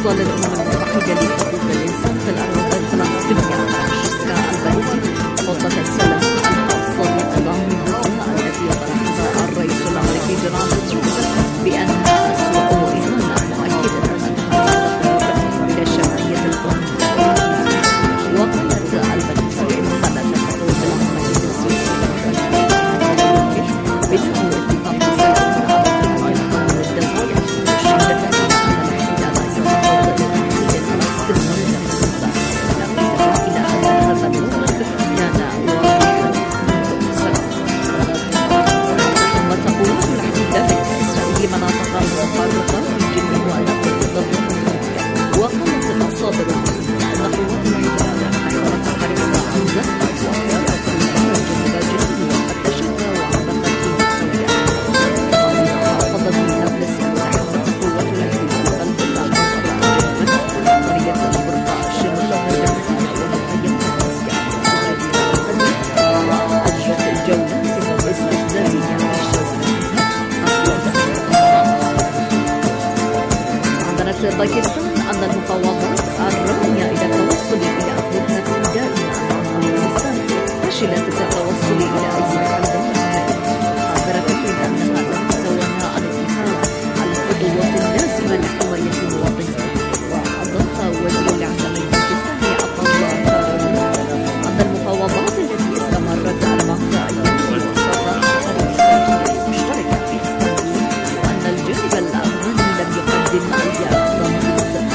وصلت المتحدة لحقوق الإنسان في الأراضي الفلسطينية فرانشيسكا ألبانيزي خطة السلام الخاصة بنظام الدولة التي طرحها الرئيس الأمريكي دونالد ترامب بأنها أسوأ إهانة مؤكدة أنها تدخل إلى شرعية القانون. وقالت ألبانيزي إن خلت الحقوق العامة للسويس بأنه اتفاق سلام على القانون الدولي مشيرة إلى أن الاحتلال لا يتعرض لتحديد فلسطين إلى أن هذا الموقف كان واضحا منذ سنة. ثم تقول الاحتلال الإسرائيلي مناطق متفرقة في جنوب ونقل ضد وقالت المصادر أن قوات الاحتلال حصلت حريق غزة وأطالت جنوب جنوب وفتشت وعلقت في محافظة نابلس وتحدث قوات الاحتلال البلد قرية البرقع الشمالية ومخيم أجرت الجولة استفزازية أعلنت باكستان أن المفاوضات الرامية إلى التوصل إلى هدنة دائمة مع أفغانستان فشلت التوصل إلى أي حل نهائي. أخبرت الحكومة أنها لم تتوانى عن اتخاذ الخطوات اللازمة لحماية مواطنيها. وأضاف وزير العمل الباكستاني عطاء أن المفاوضات التي استمرت 4 أيام وصلت مشتركة في اسطنبول وأن الجانب الأفغاني لم يقدم أي ضمانات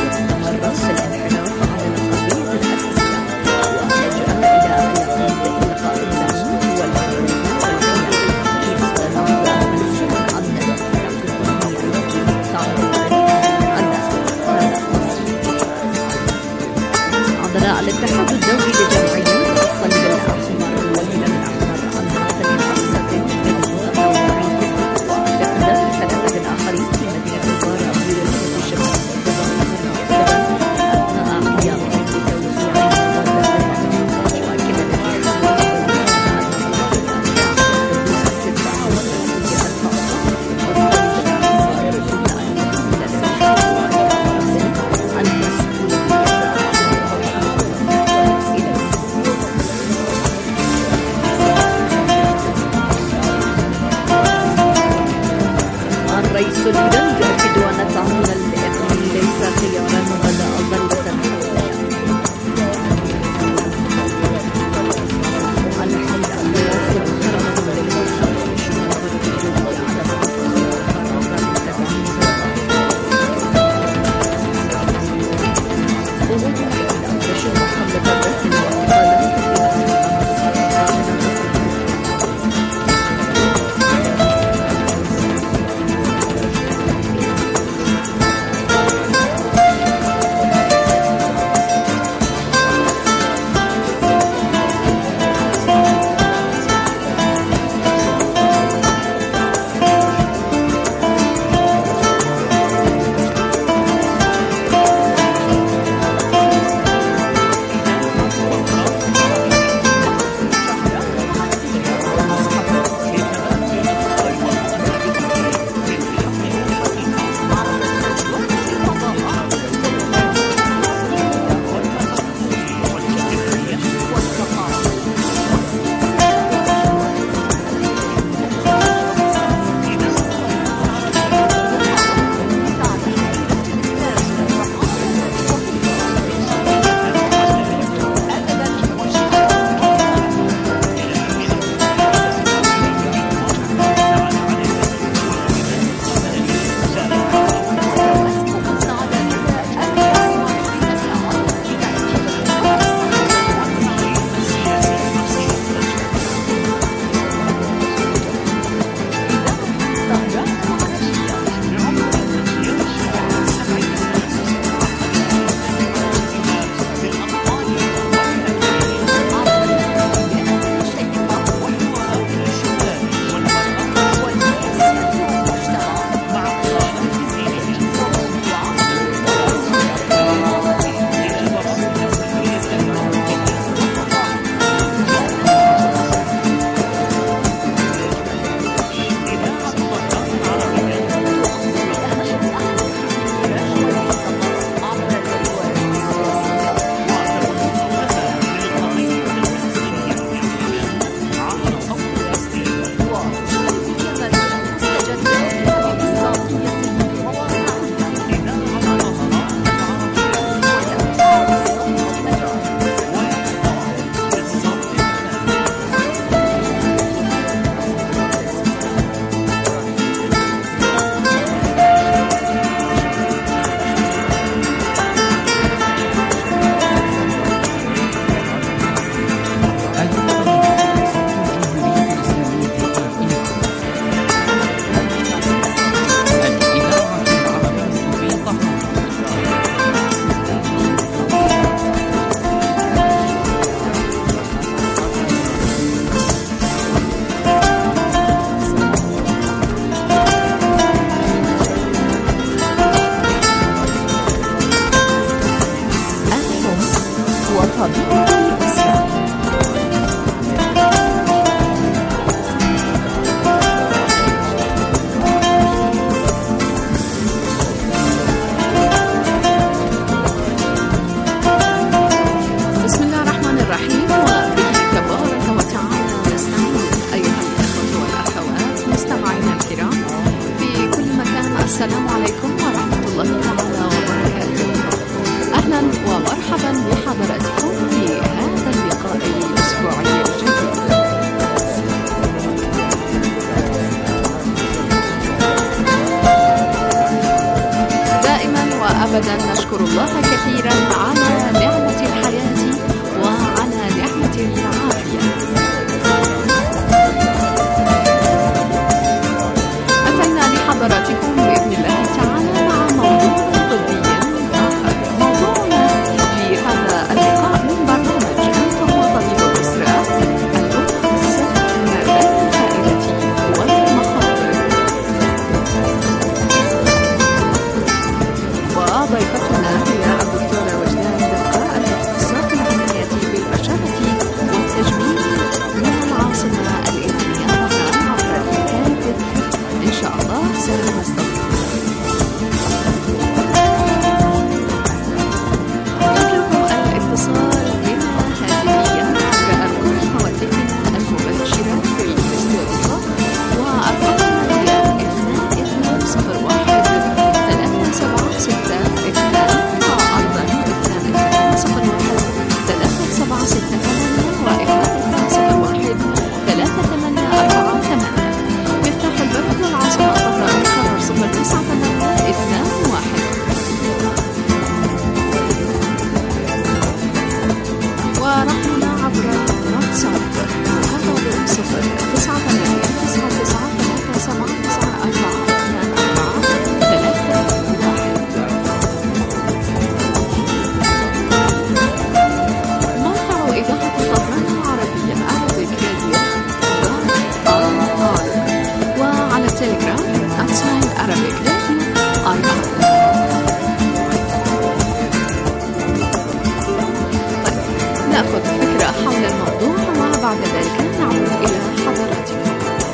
مستمعينا الكرام في كل مكان، السلام عليكم ورحمة الله تعالى وبركاته. أهلا ومرحبا بحضراتكم في هذا اللقاء الأسبوعي الجديد. دائما وأبدا نشكر الله كثيرا على نعمة الحياة وعلى نعمة العافية. أتينا لحضراتكم بإذن الله تعالى مع موضوع طبي آخر. موضوعنا لهذا اللقاء من برنامج أنت وطبيب الأسرة المتخصص ما بين الفائدة والمخاطر. وضيفتنا هي الدكتورة وجدان دقة، الأخصائية العملية بالبشرة والتجميل من العاصمة الإيرانية طهران عبر الهاتف. إن شاء الله سنستضيف. يمكنكم الاتصال بنا هاتفيا عبر أرقام هواتفنا المباشرة في الاستوديو، وأرقامنا هي 2201 376 2 وأيضا 2201 376 و2201 3848. مفتاح البريد العاصمة طهران قرار 09821 ورقمنا عبر واتساب قرار 09939794431. موقع إذاعة طهران العربية Arabic Radio وعلى التليجرام @Arabic Radio IR. نأخذ فكرة حول الموضوع وبعد ذلك نعود إلى حضراتكم.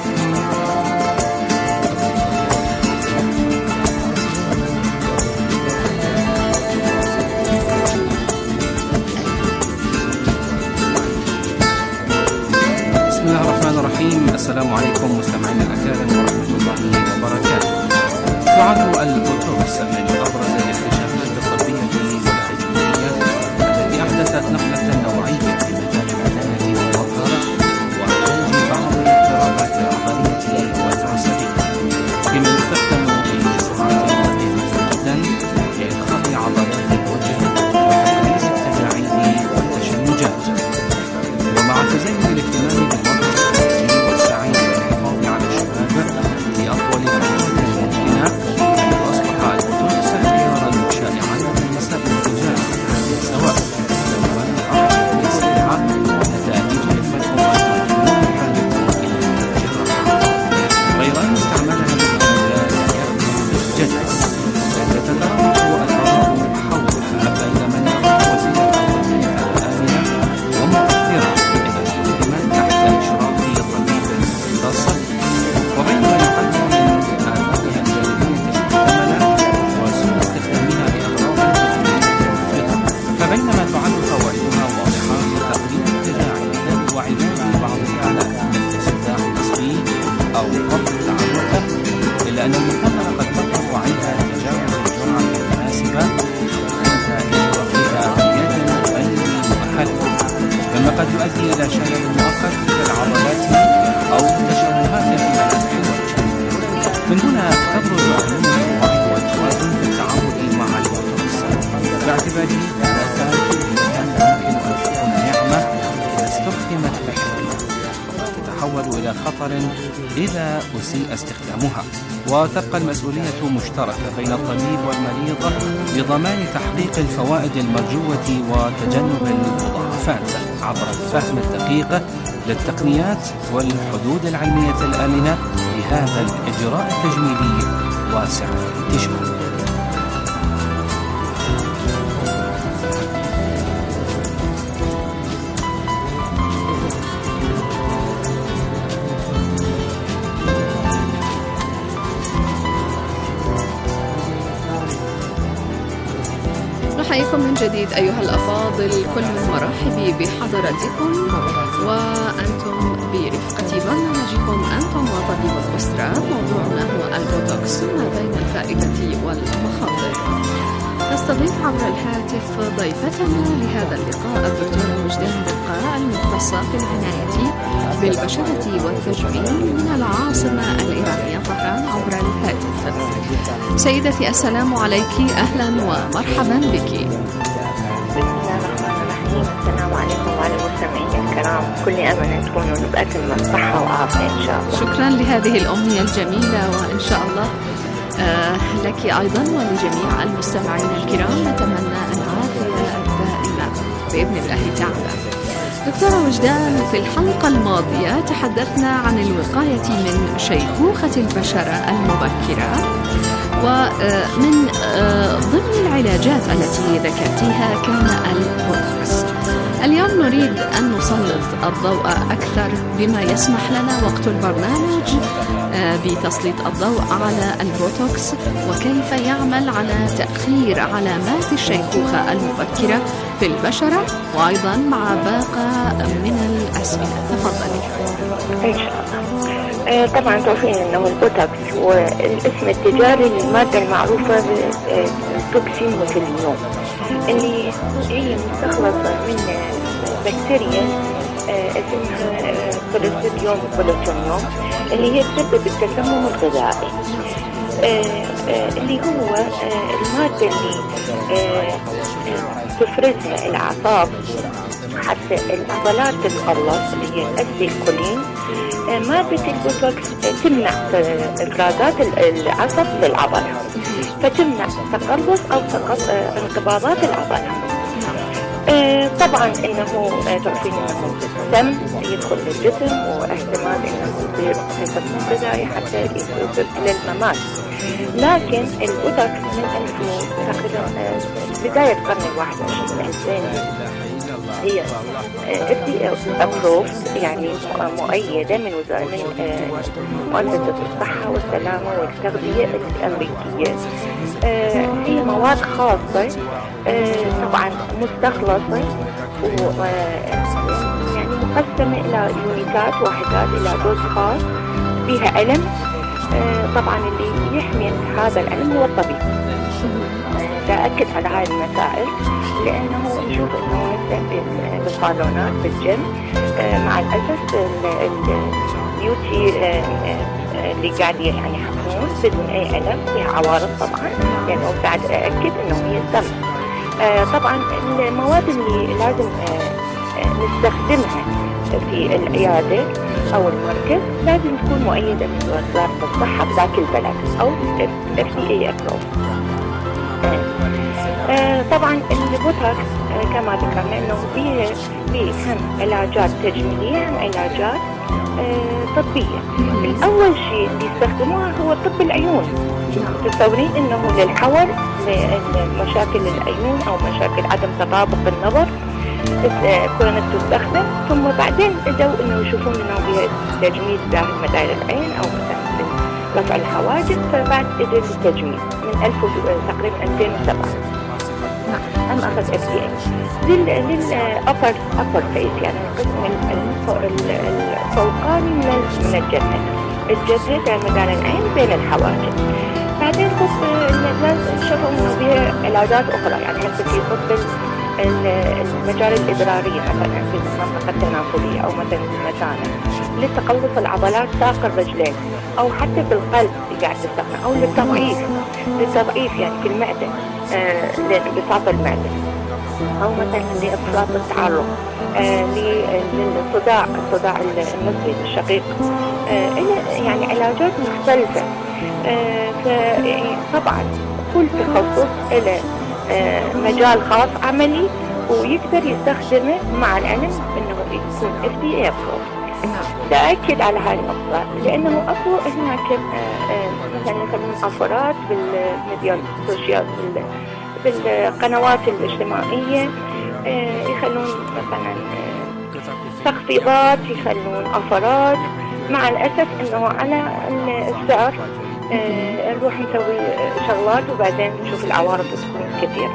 بسم الله الرحمن الرحيم. السلام عليكم مستمعينا الأكارم ورحمة الله وبركاته. تعد البوتوكس من أبرز الاكتشافات الطبية والتجميلية التي أحدثت نقلة نوعية في مجال العناية بالمظهر وعلاج بعض الاضطرابات العضلية والعصبية، بما يستخدم في سرعات دقيقة جدا لإدخال عضلات الوجه وتقليص التجاعيد والتشنجات. ومع تزايد الاهتمام بالمظهر الخارجي والسعي للحفاظ على الشباب لأطول فترة ممكنة، أصبح البوتوكس خيارا شائعا لنساء الرجال، سواء لمن عملية السرعة نتائج المدفوعات والجروح إلى الجراحة، غير أن استعمالها للعلاج يأتي بالجدل، فتتراوح الآراء حولها بين من يرى وسيلة طبية آمنة ومؤثرة إذا استخدمت تحت إشراف طبيب مختص، وبين من يحذر من آثارها الجانبية المحتملة وسوء استخدامها لأغراض مفرطة. فبينما تعد فوائدها واضحة لتقليل التجاعيد وعلاج بعض الآلام كالصداع النصفي أو ضغط التعرق، إلا أن المخاطر قد تقع عند تجاوز الجرعة المناسبة عند إجراء عمليات غير مؤهلة، مما قد يؤدي إلى شلل مؤقت في العضلات أو تشوهات في ملامح الوجه. من هنا تبرز أهمية الوعي والتوازن في التعامل مع البوتوكس، باعتباره أداة طبية يمكن أن تكون نعمة إذا استخدمت بحكمة، وقد تتحول إلى خطر إذا أسيء استخدامها. وتبقى المسؤولية مشتركة بين الطبيب والمريض لضمان تحقيق الفوائد المرجوة وتجنب المضاعفات عبر الفهم الدقيق للتقنيات والحدود العلمية الآمنة لهذا الإجراء التجميلي واسع الانتشار. نحييكم من جديد أيها الأفاضل، كل مرحبا بحضراتكم وأنتم برفقة برنامجكم بكم أنتم وطبيب الأسرة. موضوعنا هو البوتوكس، ما بين الفائدة والمخاطر. نستضيف عبر الهاتف ضيفتنا لهذا اللقاء الدكتورة وجدان بقاء، المختصة في العناية بالبشرة والتجميل من العاصمة الإيرانية طهران عبر الهاتف. سيدتي السلام عليك، أهلا ومرحبا بك. السلام عليكم وعلى المستمعين الكرام، كل أمل تكونوا بأتم الصحة وعافية إن شاء الله. شكرا لهذه الأمنية الجميلة، وإن شاء الله لك أيضا ولجميع المستمعين الكرام نتمنى العافية الدائمة بإذن الله تعالى. دكتورة وجدان، في الحلقة الماضية تحدثنا عن الوقاية من شيخوخة البشرة المبكرة، ومن ضمن العلاجات التي ذكرتيها كان البوتوكس. اليوم نريد أن نسلط الضوء أكثر بما يسمح لنا وقت البرنامج بتسليط الضوء على البوتوكس وكيف يعمل على تأخير علامات الشيخوخة المبكرة في البشرة، وأيضا مع باقة من الأسئلة. تفضلي. إن شاء الله. طبعا تعرفين أنه البوتوكس هو الاسم التجاري للمادة المعروفة بالتوكسيموتيليوم، اللي هي مستخلصة من بكتيريا اسمها كوليستريديوم بولوتونيوم، اللي هي تسبب التسمم الغذائي، اللي هو المادة اللي تفرزها الأعصاب حتى العضلات تتخلص، اللي هي الأسيتيلكولين. مادة البوتوكس تمنع إفرازات العصب للعضلة، فتمنع تقلص أو انقباضات العضلة. طبعا انه تعرفين انه الدم يدخل للجسم، واحتمال انه يصير تسمم غذائي حتى يصير الى الممات. لكن البوتوكس من بداية القرن 21 هي approved، يعني مؤيدة من مؤسسة الصحة والسلامة والتغذية الأمريكية. هي مواد خاصة، طبعا مستخلصة يعني مقسمة إلى يونيتات، وحدات إلى دوز خاص فيها علم. طبعا اللي يحمي هذا العلم هو الطبيب. أكد على هذه المسائل لأنه نشوف أنه بالصالونات بالجيم مع الأسف البيوتي اللي قاعد يعني يحطون بدون أي علم، فيها عوارض طبعا، لأنه بعد أكد أنه هي السم. طبعا المواد اللي لازم نستخدمها في العيادة أو المركز لازم تكون مؤيدة من وزارة الصحة بذاك البلد أو FDA approved. طبعا البوتوكس كما ذكرنا انه فيه هم علاجات تجميليه، هم علاجات طبيه. الاول شيء اللي يستخدموها هو طب العيون. تصورين انه للحول، لمشاكل العيون او مشاكل عدم تطابق النظر كانت تستخدم، ثم بعدين بدأوا انه يشوفون انه فيها تجميل داخل مدار العين او مثلا رفع الحواجب، فبعد اجى التجميل من تقريبا 2007. أم أخذ FDA للأبر فيس، يعني القسم الفوقاني من الجبهة داخل مدار العين بين الحواجب. بعدين شافوا إنه فيها علاجات أخرى، يعني حتى في طب المجال الإدرارية مثلا في المنطقة النافذية أو مثلا المثانة لتقلص العضلات ساق الرجلين، أو حتى بالقلب اللي قاعد تستخدم، أو للتضعيف يعني في المعدة لانبساط المعدة، أو مثلا لإفراط التعرق، للصداع النصفي الشقيق، يعني علاجات مختلفة. فطبعا كل تخصص له مجال خاص عملي ويقدر يستخدمه مع العلم انه يكون FDA approved. تأكد على هاي النقطة لأنه أكو هناك مثلا يخلون أفراد بالميديا السوشيال بالقنوات الاجتماعية، يخلون مثلا تخفيضات، يخلون أفراد، مع الأسف أنه على السعر نروح نسوي شغلات وبعدين نشوف العوارض تكون كثيرة.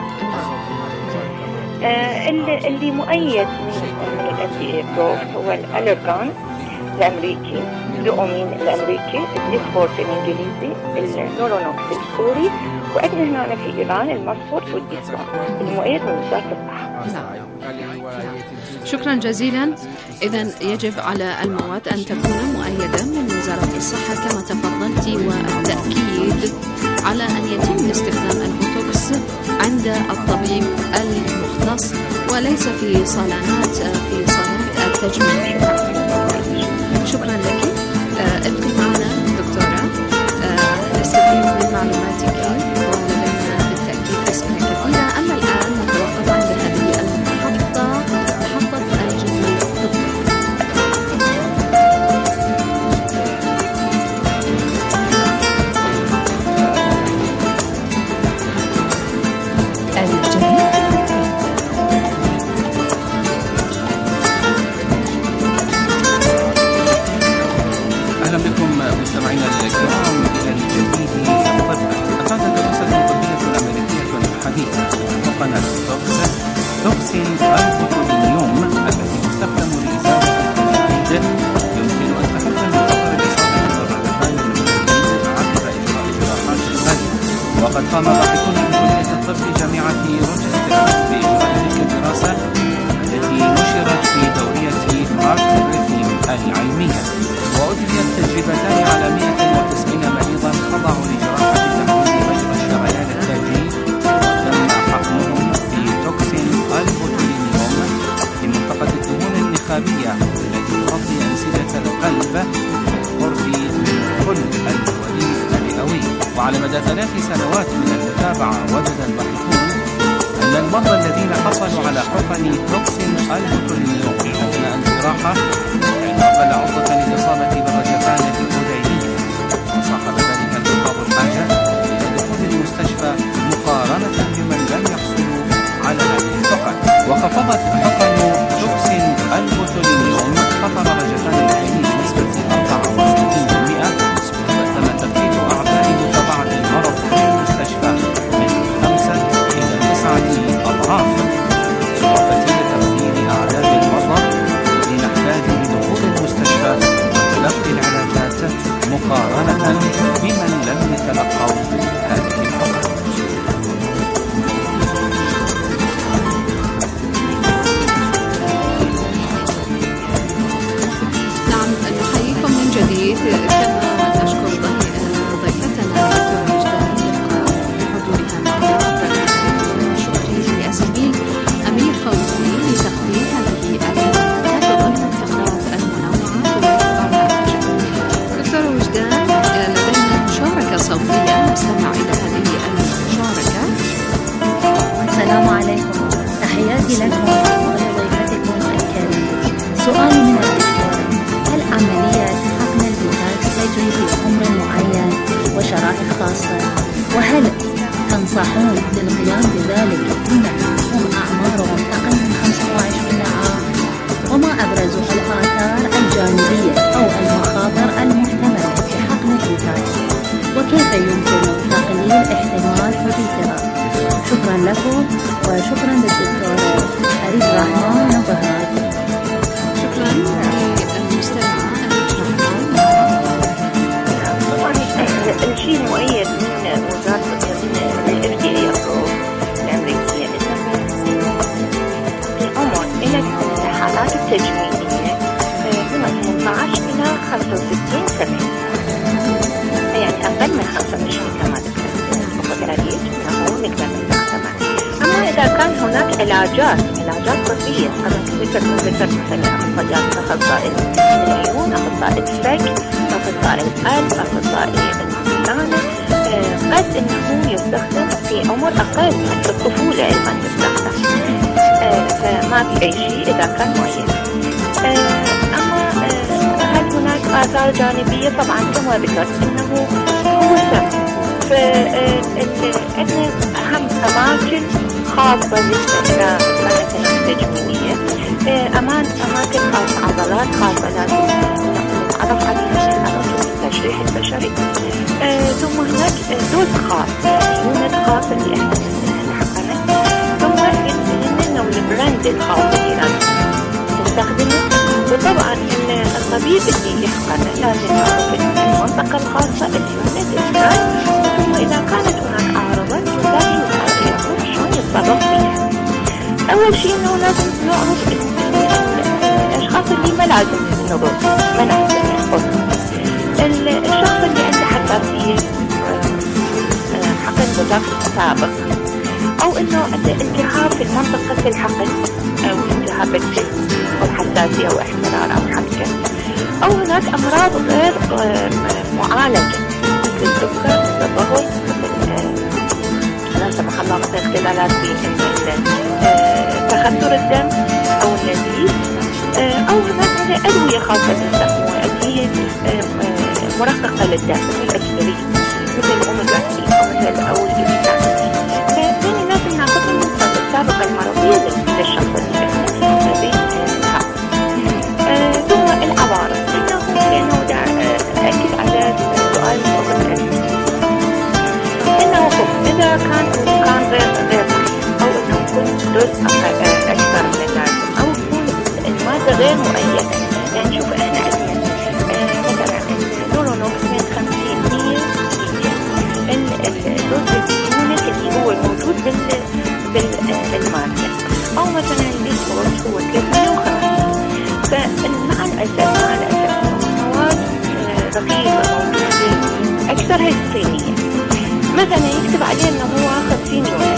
اللي مؤيد من FDA approved هو الألرغان، الأمريكي، الأومين الأمريكي، الديسفورت الإنجليزي، النورونوكس الكوري، وعندنا هنا في إيران الماسفورت والديسفورت المؤيد من وزارة الصحة. شكرا جزيلا. إذن يجب على المواد أن تكون مؤيدة من وزارة الصحة كما تفضلت، والتأكيد على أن يتم استخدام البوتوكس عند الطبيب المختص وليس في صالات التجميل. شكرا لك. ابقي معنا دكتورة، نستفيد من معلوماتك ولدينا بالتأكيد أسئلة كثيرة. أما الآن نتوقف عند هذه المحطة، محطة الجزء الطبي. أهلا بكم مستمعينا الكرام إلى الجديد في الطب. أفادت الدراسة الطبية الأمريكية الحديثة حقن توكسين البوتولينيوم الذي يستخدم لإزالة التجاعيد يمكن أن تحد من خطر الإصابة بالرجفان المتجدد عبر إجراء جراحات القلب. وقد قام باحثون بكلية الطب جامعة روتشستر بإجراء تلك الدراسة التي نشرت في دورية هارت ريثم العلمية، وأجريت تجربتان على 190 مريضا خضعوا لجراحة تحويل مجرى الشريان التاجي، وتم حقنهم بتوكسين البوتولينيوم في منطقة الدهون النخامية التي تغطي أنسجة القلب بالقرب من كل الوريد الرئوي. وعلى مدى 3 سنوات من المتابعة وجد الباحثون أن المرضى الذين حصلوا على حقن توكسين البوتولينيوم أثناء الجراحة أقل عرضة للإصابة بالرجفان الأذينية، وصاحب ذلك انخفاض الحاجة إلى دخول المستشفى مقارنة بمن لم يحصلوا على هذه الحقن. وخفضت حقن توكسين البوتولينيوم خطر رجفان العين بنسبة 64%، وتم تخفيف أعداد متابعة المرض في المستشفى من 5 إلى 9 أضعاف، إضافة لتقليل أعداد المرضى الذين احتاجوا لدخول المستشفى وتلقي العلاجات مقارنة بمن لم يتلقوا هذه الحقن. نعم، نحييكم من جديد، كما نشكر ضيفتنا دكتورة وجدان بحضورها معنا. شكري لزميل أمير فوزي لتقديم هذه المعلومات ضمن الفقرات المنوعة والبرنامج. دكتورة وجدان، لدينا مشاركة صوتية، نستمع إلى هذه المشاركة. السلام عليكم، تحياتي لكم ولضيفتكم الكريمة. سؤالي من الدكتورة: هل عملية حقن البوتوكس تجري في عمر معين وشرائح خاصة؟ وهل تنصحون بالقيام بذلك بمن هم أعمارهم أقل من 25 عام؟ وما أبرز الآثار الجانبية أو المخاطر المحتملة في حقن البوتوكس؟ وكيف يمكن تقليل احتمال حدوثها؟ شكرا لكم وشكرا للدكتورة فريد رحمن نبهات. شكرا للمستمعة الشيء المؤيد من وزارة FDA الأمريكية العمر إلى الحالات التجميلية من 18 إلى 65 سنة، يعني أقل من 25 كما ذكرت فقدرية أنه نقدر نستخدمها. أما إذا كان هناك علاجات طبية، أنا ذكرت مثلا أخصائيات أخصائي العيون، أخصائي الفك، أخصائي القلب، أخصائي السمانة، قد أنه يستخدم في عمر أقل في الطفولة أيضا يستخدم، فما في أي شيء إذا كان مؤيد. أما هل هناك آثار جانبية؟ طبعا كما ذكرت أنه هو سم، فعندنا أهم أماكن خاصة باستخدام مثلا التجميلية، أماكن خاصة، عضلات خاصة لازم نتعرف عليها على التشريح البشري. ثم هناك دوز خاص، يونت خاص اللي احنا نحقنه، ثم إنه البراند الخاص اللي لازم نستخدمه، ثم فطبعا الطبيب اللي يحقن لازم يعرف المنطقة الخاصة اليونت السكان، ثم إذا كانت هناك أعراض لازم يعرف شلون يتصرف فيها. أول شيء إنه لازم نعرف الأشخاص اللي ما لازم نضر، ما لازم يحقن. الشخص اللي عنده حساسية حقن بوتوكس سابق، أو إنه عنده التهاب في منطقة الحقن أو التهاب الجلد أو حساسية أو احمرار أو حكة، أو هناك أمراض غير معالجة مثل السكر، مثل الضغط، لا سمح الله مثل اختلالات في تخثر الدم أو النزيف، أو هناك أدوية خاصة تستخدمها، أدوية مرققة للدم مثل الأسبرين، مثل الأوميجا 3 أو مثل أو الإبيتامين. فهنا لازم ناخذ النقطة السابقة المرضية للشخص اللي ثم العبارة، لأنه أكد على سؤال إنه إذا كان غير أو إنه يكون دوز أكثر من اللازم، أو يكون المادة غير مؤيدة. يعني شوف إحنا عندنا مثلا النورونوكس من 50 الدوز اليونت اللي هو موجود بالمادة، أو مثلا البيسفورس هو 350. فمع الأسف مواد رقيقة موجودة أكثر هي الصينية، مثلا يكتب عليه إنه هو 50 يونت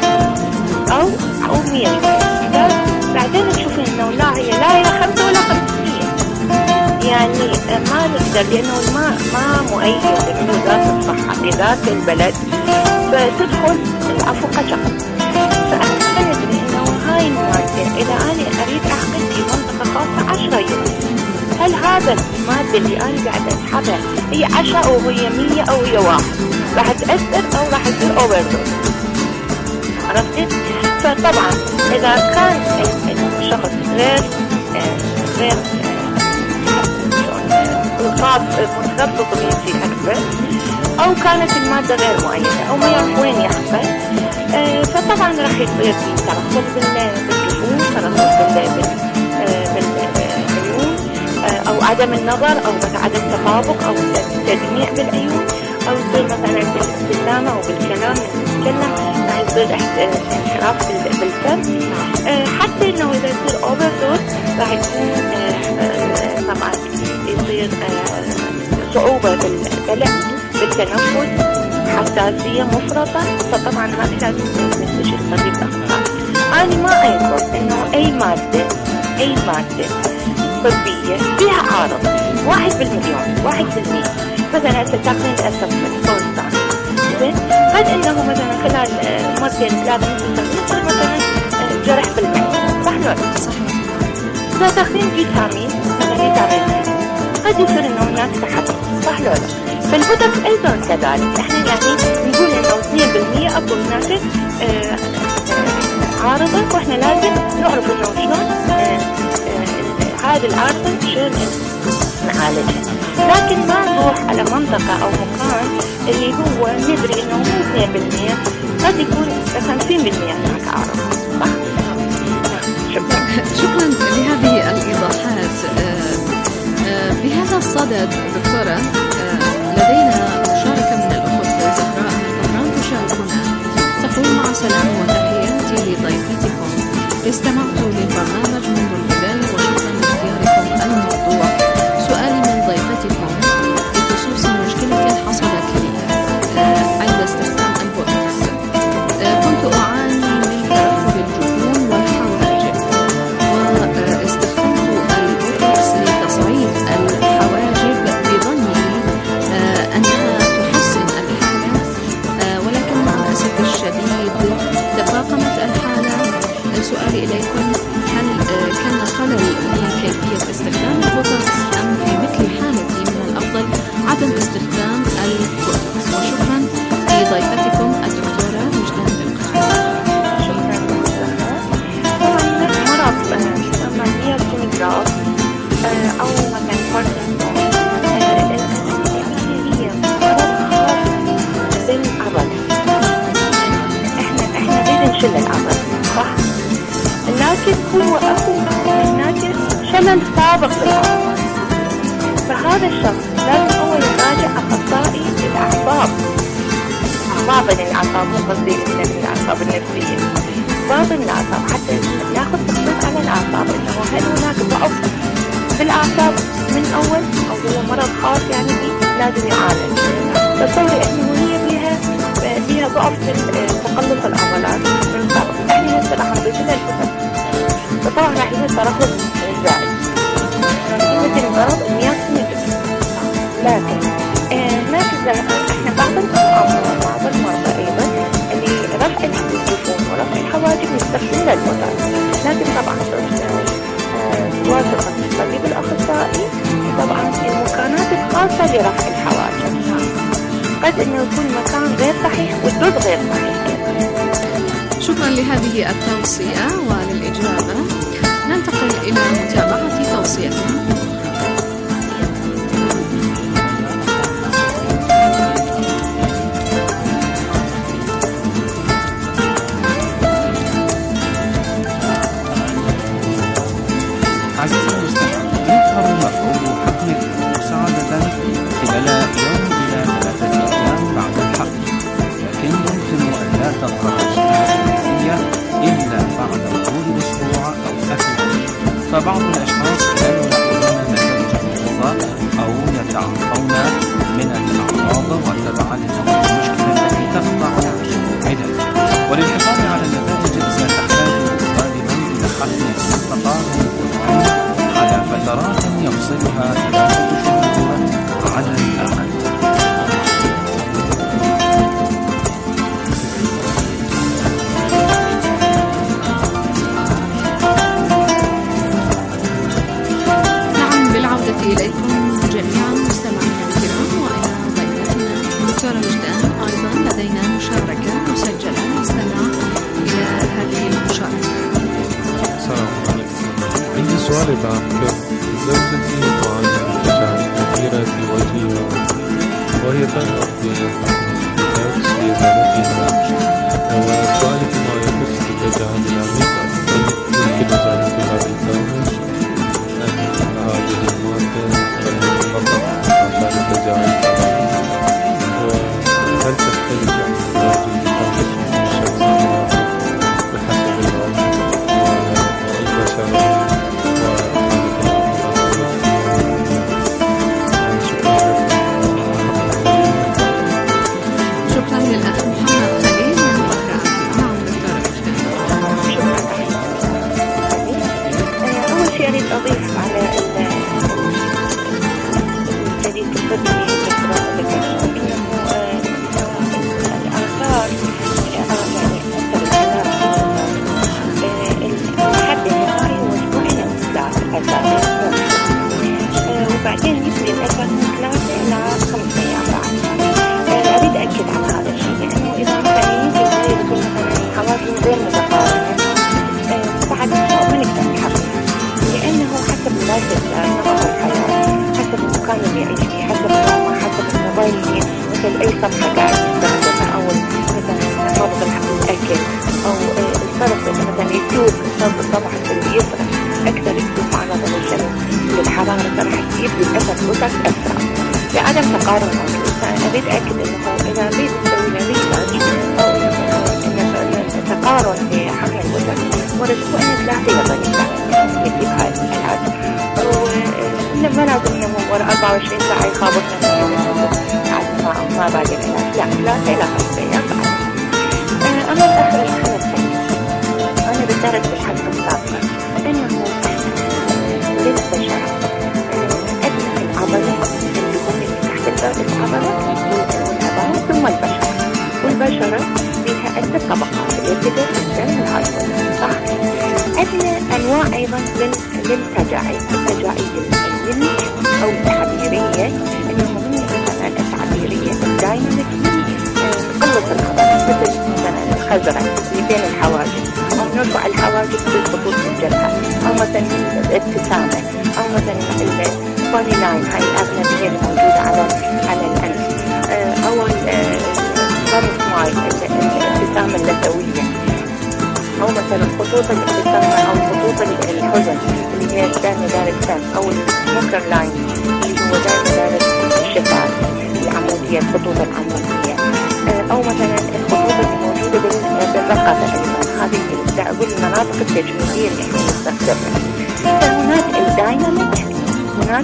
أو 100 يونت، بعدين تشوف إنه لا هي 5 ولا 500. يعني ما نقدر، لأنه الماء ما مؤيد لذات الصحة لذات البلد، فتدخل العفو قشع. فأنا ندري إنه هاي المادة إذا أنا أريد أحقن في منطقة خاصة 10 يونت، هل هذا المادة اللي أنا قاعدة أسحبها هي 10 أو هي 100 أو هي 1 راح تأثر أو راح تصير أوفردوز؟ عرفتي؟ فطبعا إذا كان الشخص غير متخصص في أكثر، أو كانت المادة غير مؤيدة أو ما يعرف وين يحصل، فطبعا راح يصير في ترخص بالجفون، ترخص بالعيون، أو عدم النظر، أو عدم تطابق، أو تدميع بالعيون، أو يصير مثلا بالابتسامة أو بالكلام نتكلم راح يصير انحراف بالفم، حتى إنه إذا يصير أوفردوز راح يكون طبعا يصير صعوبة بالبلع، بالتنفس، حساسية مفرطة. فطبعا هذه لازم نستشير طبيب أخصائي. أنا ما أنكر إنه أي مادة طبية فيها عارض 1%، مثلا تستخدم الأسفل زين، قد إنه مثلا خلال مرتين 3 يصير مثلا جرح بالمعدة، صح ولا لا؟ إذا تاخذين فيتامين قد يصير إنه هناك تحسن، صح ولا لا؟ فالبوتوكس أيضا كذلك، إحنا يعني نقول إنه 2% أكو هناك عارضة، وإحنا لازم نعرف إنه شلون هذه العارضة شلون نعالجها، لكن ما نروح على منطقة أو مكان اللي هو ندري إنه مو 2%، قد يكون 50% هناك عارضة، صح؟ شكرا لهذه الإيضاحات. بهذا الصدد دكتورة، لدينا مشاركة من الأخت زهراء من طهران تشاركنا، تقول: مع سلام وتحياتي لضيفتكم، استمعت للبرنامج منذ البداية وشكرا لاختياركم الموضوع. سؤالي من ضيفتكم بخصوص مشكلة حصلت لي عند استخدام البوتوكس. كنت أعاني من ترهب الجفون والحواجب، واستخدمت البوتوكس لتصعيد الحواجب بظني أنها تحسن الحالة، ولكن مع الأسف الشديد تفاقمت الحالة. سؤالي إليكم: هل كان خلل في كيفية استخدام البوتوكس، أم في مثل حالتي من الأفضل عدم استخدام البوتوكس؟ وشكرا لضيفتكم الدكتورة وجدان بالقاعدة. شكرا لك. طبعا مرض مياسينجراف أو مثلا باركنسون هي مرض خاص بالعضل. احنا نريد نشل العضل، صح؟ لكن هو أكو هناك شلل أحيانا سابق للأعصاب. فهذا الشخص لازم أول يراجع أخصائي للأعصاب، باطن الأعصاب، مو قصدي الأعصاب النفسية، باطن الأعصاب، حتى ناخذ تخطيط على الأعصاب إنه هل هناك ضعف في الأعصاب من أول أو هو مرض خاص يعني لازم يعالج. تصوري إنه هي فيها ضعف في تقلص العضلات من السابق، احنا هسه راح نضيف لها الكتب، فطبعا راح يصير ترهل زائد مثل المرض المياه نجم. لكن هناك احنا بعض المرضى ايضا اللي رفع الجفون ورفع الحواجب نستخدم للمتعة، لكن طبعا توافق الطبيب الاخصائي طبعا المكانات الخاصة لرفع الحواجب. قد انه يكون مكان غير صحيح والدوز غير صحيح. شكرا لهذه التوصية وللإجابة. ننتقل إلى متابعة توصيتنا. عزيزي المستمع، يظهر مفعول حقن مساعدة خلال يوم إلى 3 أيام بعد الحقن، لكن يمكن أن لا تظهر النتيجة إلا بعد مرور أسبوع أو أكثر. فبعض الأشخاص لا يلاحظون نتائج الغضاء أو يتعاطون من الأعراض وتبعا للمشكلة التي تخضع علاج. وللحفاظ على النتائج ستحتاج غالبا إلى حقن مستقر على فترات يفصلها 3 شهور على الأقل. نعم، بالعودة إليكم جميعا مستمعينا الكرام، وإلى ضيفتنا دكتورة وجدان. أيضا لدينا مشاركة مسجلة، نستمع إلى هذه المشاركة. السلام عليكم. عندي سؤال بعمل زوجتي تعاني من كثيرة في وجهها وهي تنهض بنفس لزوجتها، وسؤالي فيما يخص التجاعيد العميقة، هل يمكن إزالتها بالبرامج أم هذه المادة فقط عشان التجاعيد العميقة؟ وهل تختلف علاج البرامج من شخص لآخر بحسب العمر والبشرة؟ شكرا للأخ محمد خليل من بحران. نعم دكتورة وجدان. أول شيء أريد أضيف على الجديد الطبي إنه الآثار يعني الحد النهائي هو أسبوعين أو 3 وبعدين يبدي الأثر من 3 إلى 5 أيام بعد. أريد أكد على هذا الشيء، لأنه إذا كان يكون مثلا حوادث غير متقارنة بعد أسبوع ما نقدر نحقق، لأنه حسب نمط الحياة، حسب المكان اللي يعيش فيه، حسب النوم، حسب الموبايل اللي مثل أي صفحة قاعد يستخدمها، أو مثلا مطبخ الأكل، أو الصرف مثلا يتوب الصفحة اللي يصرف أكثر يكتب معنا بالشمس بالحرارة، فراح يبدي الأثر وتأثر أسرع لعدم تقارن موجود. أريد أكد أنه إذا أريد تسوي ريسيرش أو إن تقارن في حقن الوتر ورسوه أن 3 يظل يكتب هاي العلاج، وما لازم أنه ورا 24 ساعة يخابطنا ما بعد العلاج، لا 3 إلى 5 أيام بعد. أما الآخر الحالة الثانية، أنا بدرت بالحلقة السابقة أنه للبشرة أدنى العضلة اللي هم تحت العضلة والعضلة ثم البشرة، والبشرة فيها 6 طبقات الإبتداء والدم والهايبر، صح؟ أدنى أنواع أيضا للتجاعيد، التجاعيد الجنس أو التعبيرية، إنه هم مثلا التعبيرية الدايناميك تقلص العضلات، مثلا الخزرة اللي بين الحواجب، أو نرفع الحواجب بالخطوط الجبهة، أو مثلا الابتسامة، أو مثلا البوني لاين هاي الأغلبية الموجودة على الأنف، أو السمايل الابتسامة اللثوية، أو مثلا خطوط الابتسامة أو خطوط الحزن اللي هي دائما مدار الفم أو الموكر لاين اللي هو دائما مدار الشفايف العمودية، الخطوط العمودية، أو مثلا الخطوط الموجودة بالرقبة أيضا. هذه أقول المناطق التجميلية اللي احنا نستخدمها. فهناك الدايناميك، هناك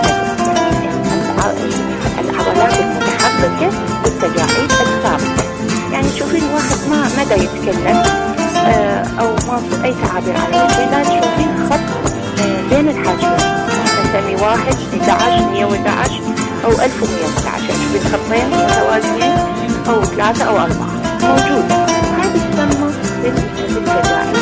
العضلات المتحركة والتجاعيد الثابتة. يعني تشوفين واحد ما مدى يتكلم أو ما في أي تعابير على وجهه، لا تشوفين خط بين الحاجبين، نسمي 1 11 111 أو 1111، تشوفين خطين متوازيين أو 3 أو 4 موجود. هذه تسمى بالتجاعيد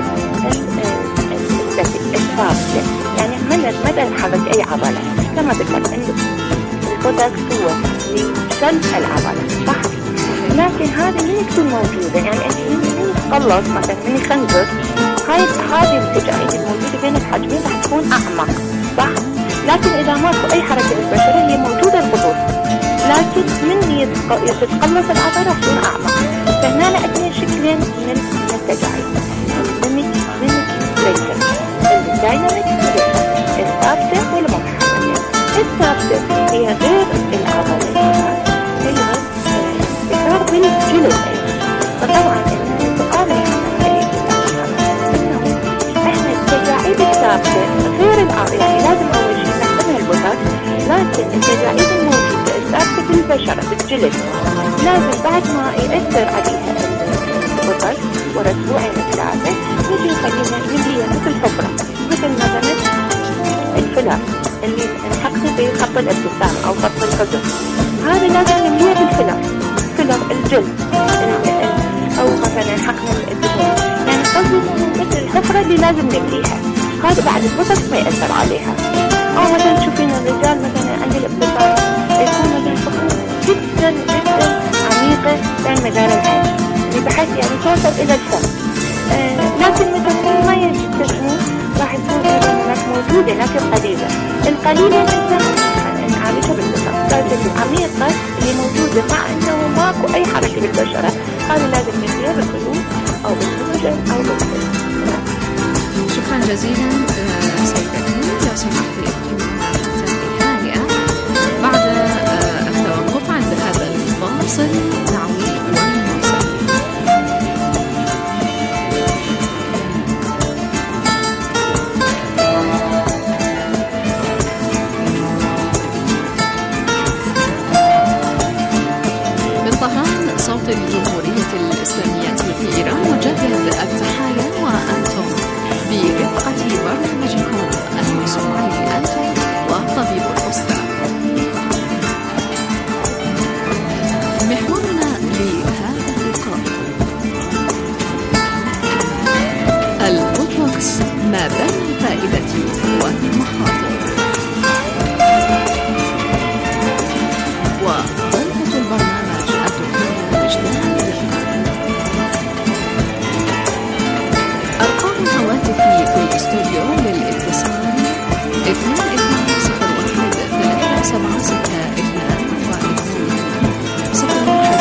الثابتة، يعني مدى نحرك أي عضلة. كما ذكرت عندك البوتوكس هو لسلب العضلة، صح؟ لكن هذه من تكون موجودة، يعني أنت من تخلص مثلا من يخنزر، هذه التجاعيد الموجودة بين الحاجبين راح تكون أعمق، صح؟ لكن إذا ماكو أي حركة بالبشرة هي موجودة الخطوط، لكن من يتقلص العضلة راح تكون أعمق. فهنا عندنا شكلين من التجاعيد، الدايناميك الثابتة والمتحركة. الثابتة هي غير العضلة، هي تكرار بالجلد. فطبعا السؤال انه احنا التجاعيد الثابتة غير يعني لازم اول شيء نحسبها البوتوكس، لكن التجاعيد الموجودة الثابتة بالبشرة بالجلد لازم بعد ما يأثر عليها البوتوكس ورا اسبوعين 3 نجي نخليها نمليها مثل حفرة، مثل مثلا الفيلر اللي نحقق به خط الابتسام او خط الحزن، هذا لازم نمليها بالفيلر، فيلر الجلد او مثلا حقن الدهون، يعني قصدي مثل الحفرة اللي لازم نمليها. هذا بعد البوتوكس ما يأثر عليها. او مثلا تشوفين الرجال مثلا عند الابتسام يكون مثلا خطوط جدا جدا عميقة بين مدار العين، بحيث يعني توصل الى الفم، لكن مثلا ما يستخدمون راح تكون هناك موجودة لكن قليلة. القليلة نعالجها بالبوتوكس، لكن العميقة اللي موجودة مع انه ماكو اي حركة بالبشرة هذه لازم نمليها بالخيوط او بالسوجن او بالخيط. شكرا جزيلا سيدتي، لو سمحتي اكتبوا حتى النهاية. بعد التوقف عند هذا الفاصل نعود ونواصل. من طهران صوت الجمهورية الإسلامية في إيران مجدد التحايا وأنتم برفقة برنامجكم المسموعي أنتم وطبيب الأسرة. محورنا لهذا اللقاء البوتوكس ما بين الفائدة والمخاطر، وضيفة البرنامج الدكتورة وجدان القادم. أرقام هواتفي في الاستوديو للاتصال 2201 376 2 و 2 01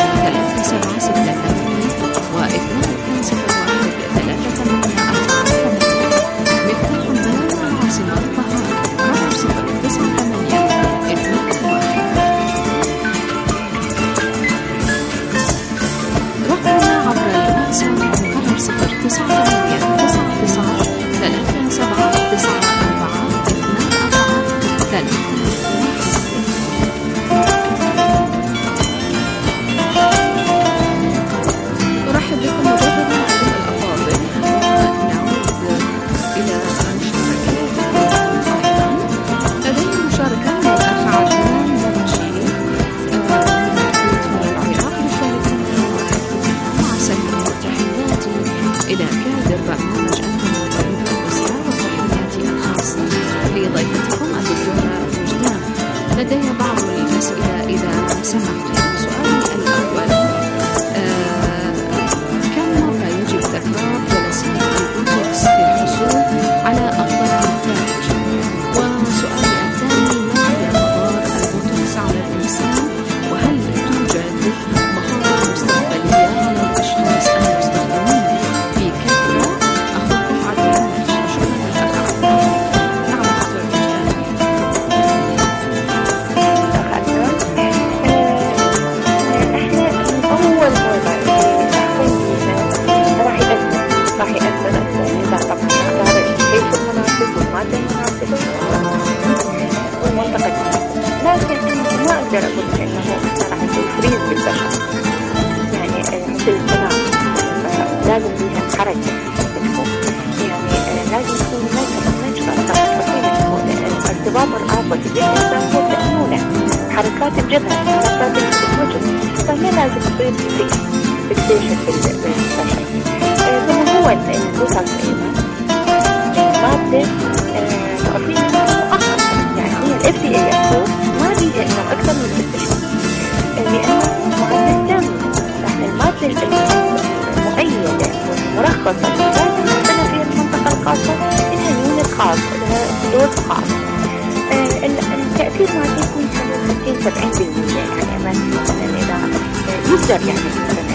رغبة الإنسان هو تأمينه حركات الجبهة، حركات الوجه، فهي لازم تصير فيكسيشن بالبشر. ثم هو البوتوكس أيضا مادة تعطينا مؤقتة، يعني هي FDA يقول ما بيها إنه أكثر من 6 شهور، لأنه مادة جامدة. فإحنا المادة المؤيدة والمرخصة لازم نستخدم فيها المنطقة الخاصة، إنها يونت خاص، لها دوز خاص. التأثير مادي يكون 60-70%، يعني مثلا إذا يقدر يعني مثلا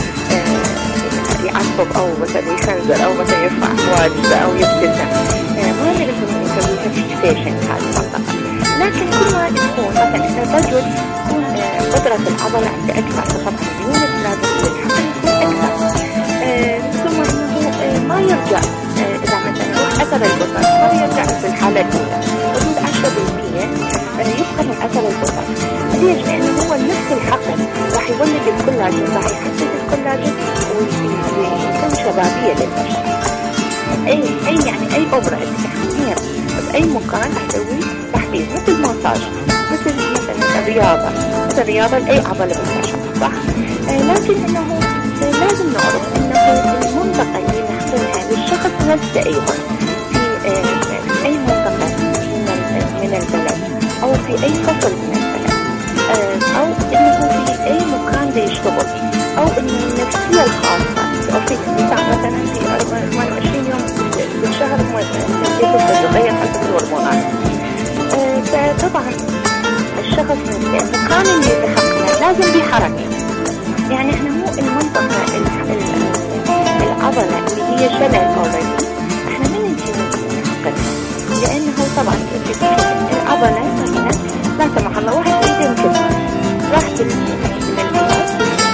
يعصب أو مثلا يخنزر أو مثلا يرفع واجبه أو يبتسم، ما نقدر نسويها فيكسيشن هذه المنطقة. لكن كل ما تكون مثلا إذا رجل تكون قدرة العضلة عنده أكبر، فطبعا اليونت لازم تتحمل يكون أكثر. ثم إنه ما يرجع إذا مثلا روح أثر البطن ما يرجع في الحالة الأولى، حدود 10% يبقى من أثر البطن. ليش؟ لأنه هو نفس الحقن راح يولد الكولاجين، راح يحسس الكولاجين ويكون شبابية للبشرة. يعني أي أوبرة تحمير بأي مكان تسوي تحفيز، مثل ماساج، مثل مثلا الرياضة لأي عضلة بالبشرة، صح؟ لكن إنه لازم نعرف إنه المنطقة اللي نحقنها للشخص نفسه أيضا في أي منطقة من البلد أو في أي فصل من البلد، أو إنه في أي مكان ده يشتغل، أو إنه النفسية الخاصة أو في مثلا في 28 يوم بالشهر تتغير حسب الهرمونات. فطبعا الشخص نفسه المكان اللي يحقنه لازم بحركة. يعني احنا مو المنطقة العضلة اللي هي شلل already احنا ما نجي نحقنها، لأنه طبعا العضلة مثلا لا سمح الله واحد يريد ينكسر راح للجهاز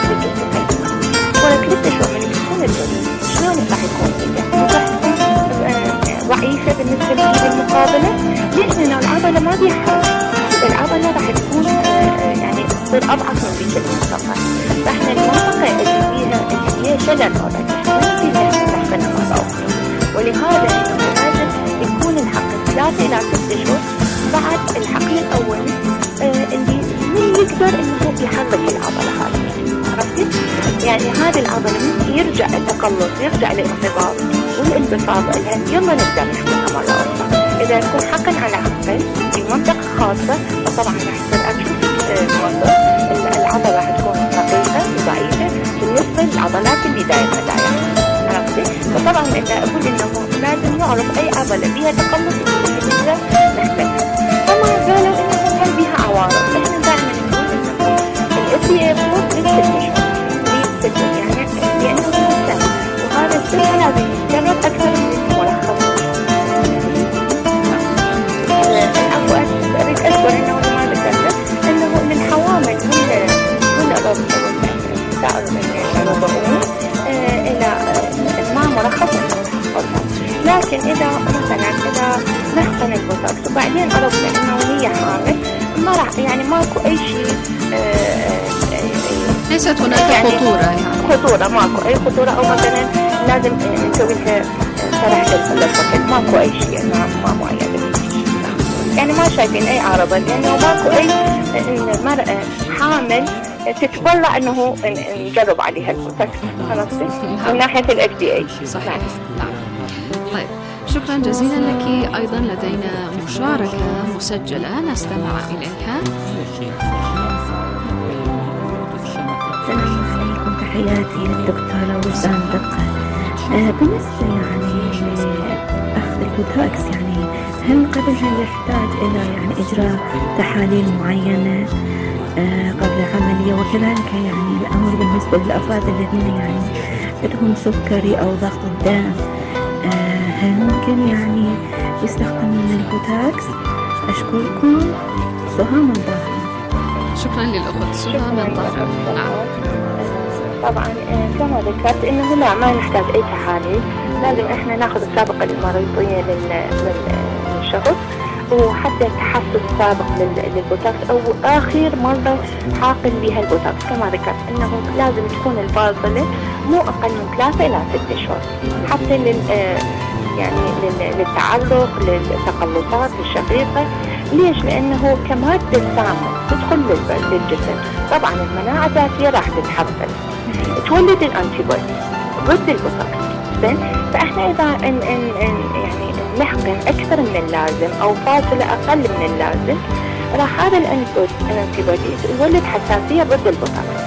ولك 6 شهور من يكون الجسم شلون راح يكون فيها؟ راح تكون ضعيفة بالنسبة للمقابلة. ليش؟ لأن العضلة ما بيحرك، العضلة راح تكون يعني تصير أضعف من ذيك المنطقة. فإحنا المنطقة اللي هي شلل ما فيها نحقنها مرة أخرى، ولهذا لازم يكون الحقن 3 إلى 6 شهور بعد الحقن الأولي اللي من يقدر إنه يحرك العضلة هذه. عرفتي؟ يعني هذه العضلة من يرجع التقلص، يرجع الانقباض والانبساط لها، يلا نقدر نحقنها مرة أخرى. إذا يكون حقن على حقن في منطقة خاصة فطبعا راح يصير أكشن منطقة العضلة راح تكون رقيقة وضعيفة بالنسبة للعضلات اللي دايرة. عرفتي؟ فطبعا إذا أقول إنه لازم نعرف أي عضلة بها تقلص نقدر نحقنها. فما قالوا إنه هل بها عوارض؟ إحنا دائما نقول إنه الإفي يفوت لل6 شهور، يعني لأنه السنة، وهذا السنة لازم يتجرب أكثر من المرخص. أريد أذكر إنه ما ذكرت إنه للحوامل والرضعون إلى ما مرخص لكن إذا مثلا إذا نحقن البوتوكس وبعدين عرفنا إنه هي حامل ما راح يعني ماكو أي شيء ليست هناك يعني خطورة ماكو أي خطورة، أو مثلا لازم نسوي لها شرح للطفل ماكو أي شيء ما مؤيد يعني ما شايفين أي عارضة، لأنه ماكو أي المرأة حامل تتبرع أنه نجرب عليها البوتوكس من ناحية ال FDA. صحيح. نعم. طيب شكرا جزيلا لك. أيضا لدينا مشاركة مسجلة نستمع إليها. السلام عليكم، تحياتي للدكتورة وجدان دقة. بالنسبة يعني لأخذ البوتوكس يعني هل قبلها يحتاج إلى يعني إجراء تحاليل معينة قبل العملية؟ وكذلك يعني الأمر بالنسبة للأفراد الذين يعني لديهم سكري أو ضغط الدم، هل ممكن يعني يستخدمون البوتوكس؟ أشكركم. سهى من ظهر. شكرا للأخت سهى من ظهر. طبعا كما ذكرت انه لا ما نحتاج اي تحاليل، لازم احنا ناخذ السابقة المرضية للشخص وحتى تحسس سابق للبوتوكس او اخر مرة حاقن بها البوتوكس. كما ذكرت انه لازم تكون الفاصلة مو اقل من 3 الى 6 شهور حتى يعني للتعلق للتقلصات الشقيقة. ليش؟ لأنه كمادة سامة تدخل للجسم، طبعا المناعة الذاتية راح تتحفز، تولد الأنتي بودي ضد البوتوكس. فإحنا إذا يعني نحقن أكثر من اللازم أو فاصلة أقل من اللازم، راح هذا الأنتي بودي يولد حساسية ضد البوتوكس.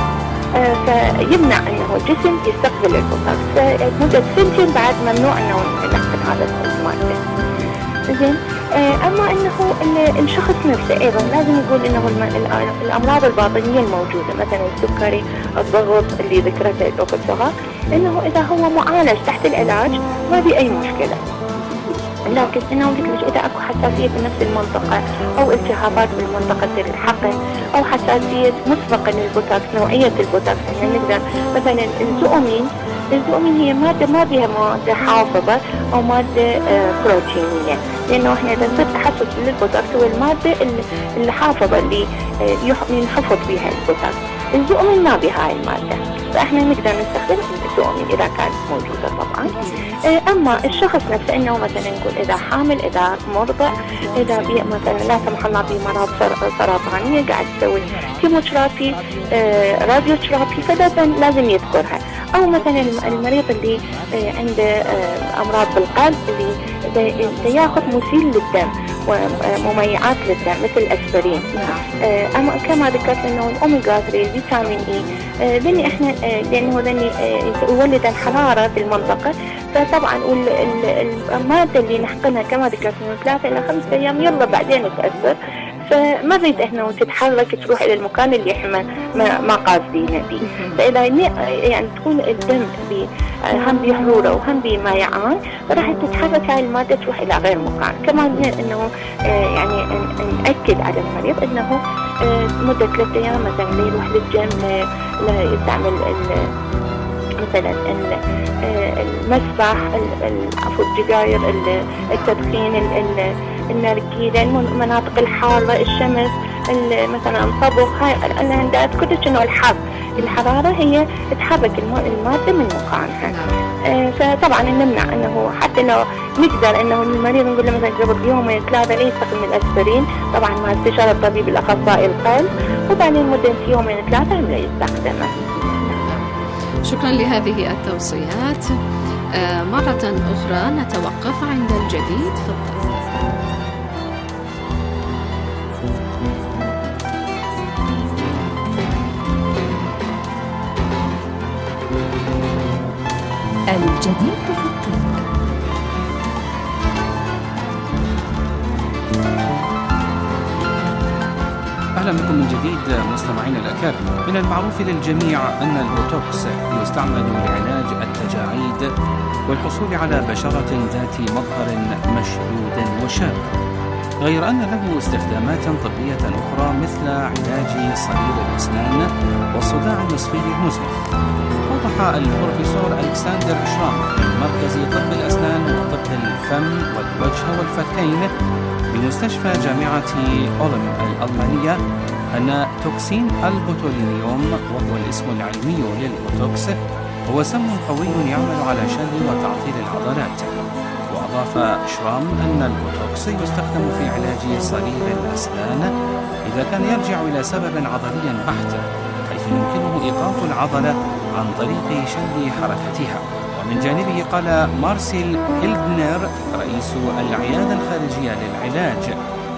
فيمنع انه الجسم يستقبل البوتوكس مدة سنتين، بعد ممنوع انه نحقن هذا المادة. زين. اما انه الشخص نفسه ايضا لازم يقول انه الامراض الباطنية الموجودة مثلا السكري، الضغط اللي ذكرته الاخت سهى، انه اذا هو معالج تحت العلاج ما في اي مشكلة، لكن انه اذا اكو حساسيه في نفس المنطقه او التهابات بالمنطقه الحقن او حساسيه مسبقه للبوتوكس، نوعيه البوتوكس يعني نقدر مثلا الزؤمين هي ماده ما بها ماده حافظه او ماده بروتينيه، لانه احنا اذا نصير تحسس للبوتوكس هو الماده الحافظه اللي ينحفظ بها البوتوكس. الزؤمين ما بها هاي الماده، فاحنا نقدر نستخدم الزؤمين اذا كانت موجوده طبعا. اما الشخص نفسه انه مثلا نقول اذا حامل، اذا مرضع، اذا مثلا لا سمح الله بمرض سرطانيه قاعد تسوي كيموثيرابي، راديوثيرابي، فلازم يذكرها. او مثلا المريض اللي عنده امراض بالقلب اللي ياخذ مسيل للدم ومميعات للدم مثل الاسبرين. اما كما ذكرت انه الاوميجا 3 فيتامين اي ذني احنا لانه ذني يولد الحراره في المنطقه، فطبعا الماده اللي نحقنها كما ذكرت من 3 إلى 5 أيام يلا بعدين تاثر، فما نريد احنا وتتحرك تروح الى المكان اللي احنا ما قاصدين به. فاذا يعني تكون الدم هم بحروره وهم بمايعان، فراح تتحرك هاي الماده تروح الى غير مكان. كمان انه يعني ناكد على المريض انه مده 3 أيام مثلا يروح للجيم، يستعمل مثلا المسبح، السجاير، التدخين، النرجيله، المناطق الحاره، الشمس، مثلا الطبخ، هاي عندها كلش انه الحراره هي تحرك الماده من مكانها. فطبعا نمنع انه حتى لو نقدر انه المريض نقول له مثلا قبل يومين 3 لا يستخدم الاسبرين، طبعا مع استشاره الطبيب الاخصائي القلب، وبعدين مده يومين 3 لا يستخدمه. شكرا لهذه التوصيات. مرة أخرى نتوقف عند الجديد. تفضل. الجديد في الطب. أهلا بكم من جديد مستمعين الأكارم. من المعروف للجميع أن البوتوكس يستعمل لعلاج التجاعيد والحصول على بشرة ذات مظهر مشدود وشاب، غير أن له استخدامات طبية أخرى مثل علاج صرير الأسنان والصداع النصفي المزمن. وضح البروفيسور ألكسندر شرام من مركز طب الأسنان وطب الفم والوجه والفكين بمستشفى جامعة أولم الألمانية أن توكسين البوتولينيوم، وهو الاسم العلمي للبوتوكس، هو سم قوي يعمل على شل وتعطيل العضلات. وأضاف شرام أن البوتوكس يستخدم في علاج صرير الأسنان إذا كان يرجع إلى سبب عضلي بحت، حيث يمكنه إيقاف العضلة عن طريق شل حركتها. ومن جانبه قال مارسيل هيلدنر رئيس العيادة الخارجية للعلاج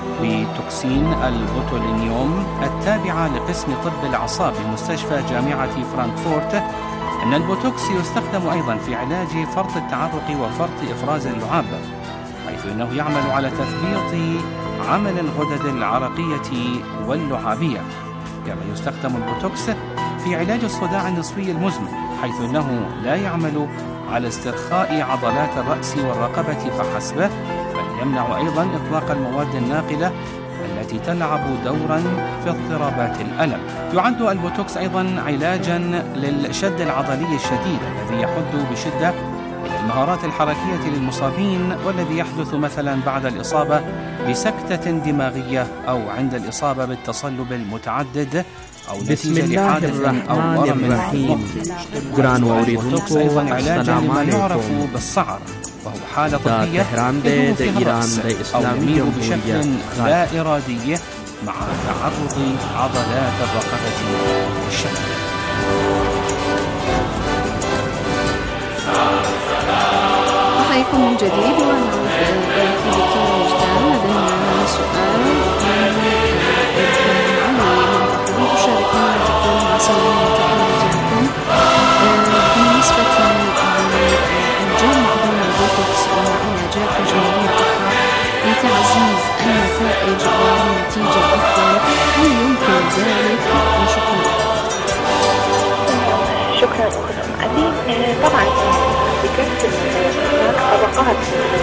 بتوكسين البوتولينيوم التابعة لقسم طب الأعصاب بمستشفى جامعة فرانكفورت أن البوتوكس يستخدم أيضا في علاج فرط التعرق وفرط إفراز اللعاب، حيث أنه يعمل على تثبيط عمل الغدد العرقية واللعابية. كما يستخدم البوتوكس في علاج الصداع النصفي المزمن، حيث أنه لا يعمل على استرخاء عضلات الرأس والرقبة فحسب، بل يمنع أيضا إطلاق المواد الناقلة التي تلعب دورا في اضطرابات الألم. يعد البوتوكس أيضا علاجا للشد العضلي الشديد الذي يحد بشدة إلى المهارات الحركية للمصابين، والذي يحدث مثلا بعد الإصابة بسكتة دماغية أو عند الإصابة بالتصلب المتعدد أو نتيجة لحادث أو ورم. قرآن وأريد البوتوكس أيضا علاجا لما يعرف بالصعر، وهو حالة طبية يدوم فيها الرأس أو يميل بشكل لا إرادي مع تعرض عضلات الرقبة للشد. أحييكم من جديد ونعود إليكم دكتور وجدان. لدينا سؤال من تشاركنا الدكتور مع سلامة تحياتكم بالنسبة للجام معدوم البوتوكس وعلاجات تجميلية أخرى لتعزيز النتائج والنتيجة أفضل، هل يمكن ذلك؟ شكرا أخت أبي. طبعا ذكرت هناك طبقات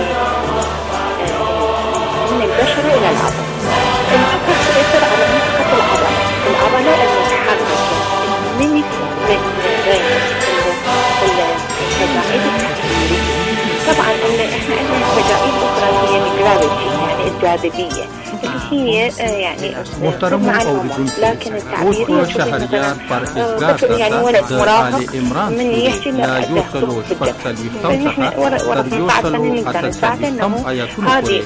من البشرة إلى العضلة. البوتوكس يؤثر على منطقة العضلة المتحركة من التجاعيد التحريرية. طبعا احنا عندنا تجاعيد أخرى هي الجرافيتي، يعني الجاذبية، اللي هي يعني لكن التعبيرية يعني ولد مراهق من يحكي لك فنحن ورا 15 سنة نقدر نساعد انه هذه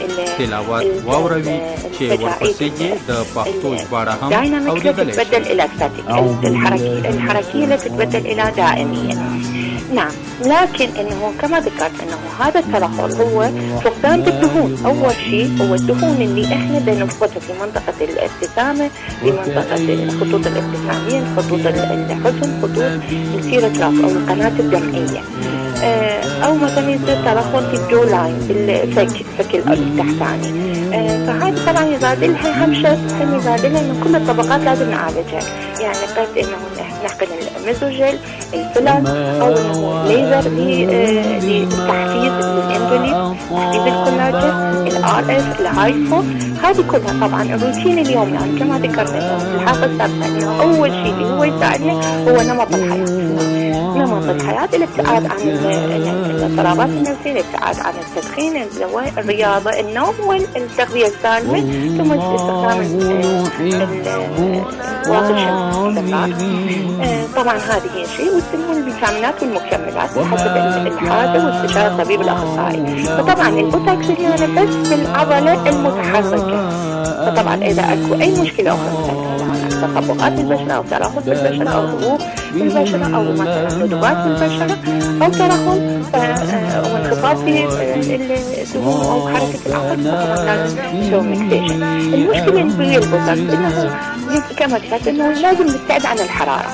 الدايناميك تتبدل الى ستاتيك، الحركية اللي تتبدل الى دائمية. نعم، لكن انه كما ذكرت انه هذا الترهل هو فقدان بالدهون. اول شيء هو الدهون اللي احنا بنفقدها في منطقة الابتسامة، في منطقة الخطوط الابتسامية، خطوط الحزن، خطوط السيروتراف او القناة الدمعية، او مثلا يصير ترهل في الجو لاين، الفك التحتاني. فهذا طبعا يزادلها همشة، يزادلها انه كل الطبقات لازم نعالجها. يعني قد انه نحقن الميزوجل، الفيلر، او انه ليزر لتحفيز الاندولين، تحفيز الكولاجين، الRF، الهايفو. هذه كلها طبعا الروتين اليوم يعني كما ذكرنا في الحلقة السابقة انه اول شيء اللي هو يساعدنا هو نمط الحياة. نمط الحياة، الابتعاد عن الاضطرابات النفسية، الابتعاد عن التدخين، الرياضة، النوم، والتغذية السالمة، ثم استخدام واقي الشمس. طبعا هذه هي شيء، والفيتامينات والمكملات بحسب الحاجة واستشارة طبيب الأخصائي. فطبعا البوتوكس هنا بس في العضلة المتحركة. فطبعا إذا أكو أي مشكلة أخرى، تخبطات بالبشرة أو ترهل بالبشرة أو ضغوط بالبشرة أو مثلا ندبات بالبشرة أو ترهل وانخفاض في الدهون أو حركة العضل، لازم نسوي مكتشف. المشكلة في البوتوكس إنه كما ذكرت إنه لازم نبتعد عن الحرارة.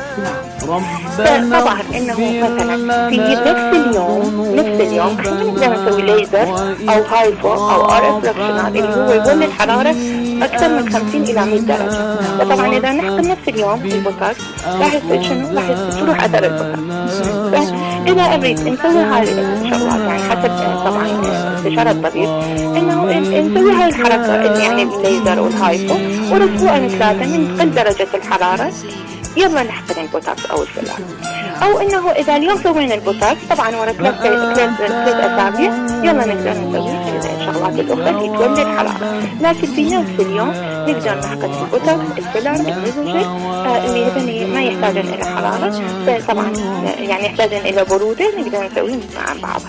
طبعا انه مثلا في نفس اليوم احنا نقدر نسوي ليزر او هايفو او RF ريفلكشنات اللي هو يولد الحراره اكثر من 50 الى 100 درجه. فطبعا اذا نحقن نفس اليوم البوتوكس راح يصير شنو؟ راح تروح اثر البوتوكس. فاذا اريد نسوي هاي الشغلات يعني حسب طبعا استشاره الطبيب انه نسوي هاي الحركه اللي يعني الليزر والهايفو، ورسوها ثلاثه من تقل درجه الحراره يلا نحقن البوتوكس أو الفيلر. أو إنه إذا اليوم سوينا البوتوكس طبعا ورا ثلاث أسابيع يلا نقدر نسوي الشغلات الأخرى اللي تولد الحرارة. لكن في نفس اليوم نقدر نحقن البوتوكس، الفيلر، الميزوجل اللي هذني ما يحتاجون إلى حرارة، طبعا يعني يحتاجون إلى برودة، نقدر نسويهم مع بعضها.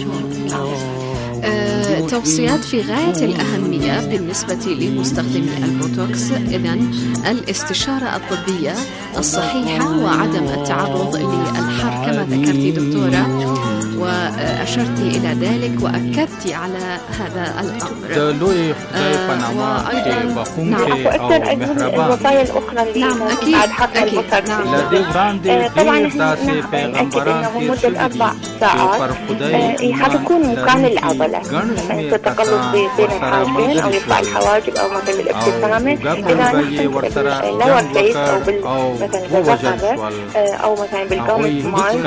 توصيات في غاية الأهمية بالنسبة لمستخدمي البوتوكس. إذن الاستشارة الطبية الصحيحة وعدم التعرض للحر كما ذكرتي دكتورة، وأشرت إلى ذلك وأكدت على هذا الأمر. وأيضا أكثر الوصايا الأخرى اللي بعد حقن البوتوكس طبعا نأكد أنه مدة 4 ساعات حتكون مكان العضلة، تتقلص بين الحاجبين أو يطلع الحواجب أو مثلا الابتسامة. إذا نحن اللور فيس أو مثلا بالرقبة أو مثلا بالقوم السمايل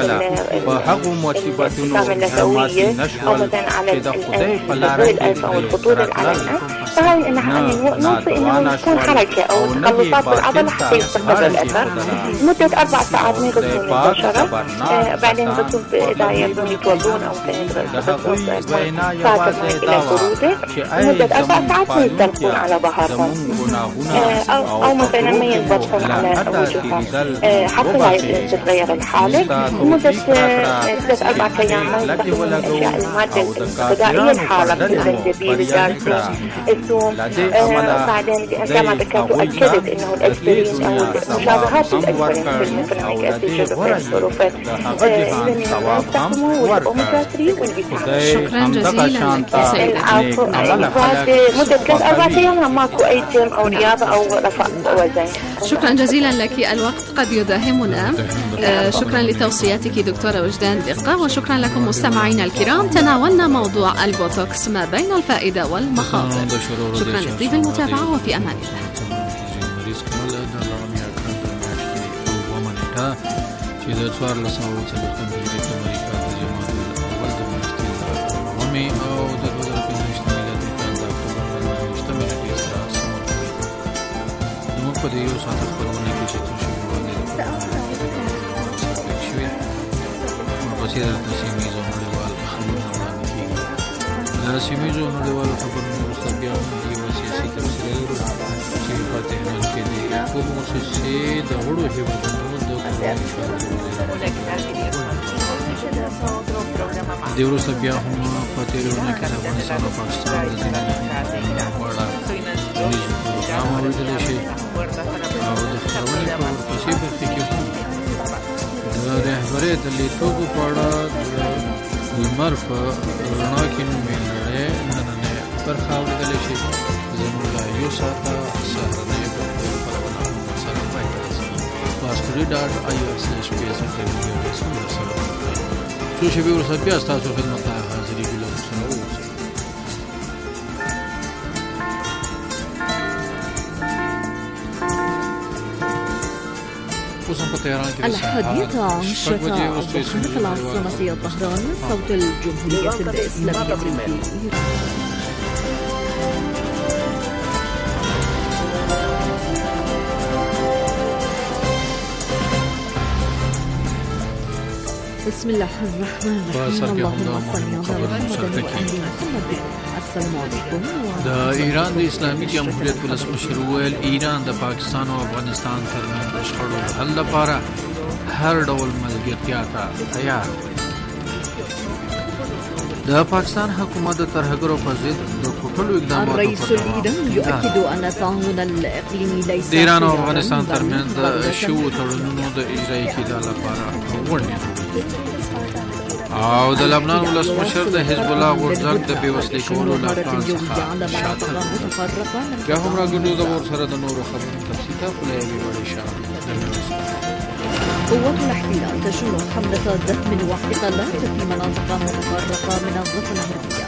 الابتسامة اللثوية أو مثلا على الأنف أو الخطوط اللي على الأنف، فهي نحن نوصي انه يكون حركه او تقلصات بالعضله حتى يستقر الاثر مده 4 ساعات ما يغسلون مباشره. بعدين غسل اذا يبون يتوضون او فاتت ماء الى بروده مده 4 ساعات ما يستلقون على ظهرهم او مثلا ما ينضبطون على وجههم حتى لا تتغير الحاله لمده 3-4 ايام. ما يستخدمون الاشياء الماده الغذائيه الحاره مثل الزنجبيل الجارسين الثوم. بعدين عندما ذكرت اكدت انه الاسبرين او مشابهات الاسبرين مثل اسيد السلفات يستخدموا والاوميجا 3 والفيتامين. شكرا جزيلا لك يا سيدة. مدة 3-4 ايام ماكو اي جيم او رياضه او رفع وزن. شكرا جزيلا لك. الوقت قد يداهمنا. شكرا لتوصياتك دكتورة وجدان دقة، وشكرا لكم مستمعينا الكرام. تناولنا موضوع البوتوكس ما بين الفائدة والمخاطر. شكرا لطيب المتابعة وفي أمان سیمیزو نړیوالو خبرونو وروسته بیا هم د یوه سیاسي تبصرې چې په تهران کې د کوم مؤسسې د غړو هېوادونو د د وروسته بیا هم په تېرونه کې د افغانستان او پاکستان د ځینې په اړه ټولنیز پروګرام اورېدلی شي او د خپرونې په ورپسې برخې کې هم د رهبرۍ د لیدتوبو په اړه لمر په رڼا کې نومې نړۍ نننۍ برخه اورېدلی شي. زموږ له یو ساعته سهارنۍ برخو خپرونه سره پای ته رسوي. pastory.ir/space.tv سره څو شېبې وروسته بیا ستاسو خدمت ته حاضرېږو. له موږ سره واوسئ. الحادية عشرة الظهر في العاصمة طهران. صوت الجمهورية الإسلامية في إيران. بسم الله الرحمن الرحيم. اللهم صل على محمد وعلى محمد. السلام علیکم. د ایران د اسلامي جمهوریت ولسمشر وویل ایران د پاکستان او افغانستان ترمنځ د شخړو د حل لپاره هر ډول ملګرتیا ته تیار دی. د پاکستان حکومت د ترهګرو په ضد د کوټلو اقداماتو الرئيس الإيراني يؤكد أن التعاون الإقليمي ليس د ایران او افغانستان ترمنځ د شویو تړونونو د اجرایي کېدو لپاره غوړنې او د لبنان ولسمشر د حزب الله غورځنګ د بېوسلۍ کولو له پلان څخه شاته بیا هم راګرځو د ورسره د نورو خبرو تفصیل ته خو له یوې وړې شاته. قوات الاحتلال تشن حملة دهم واحتلالات في مناطق متفرقة من الضفة الغربية.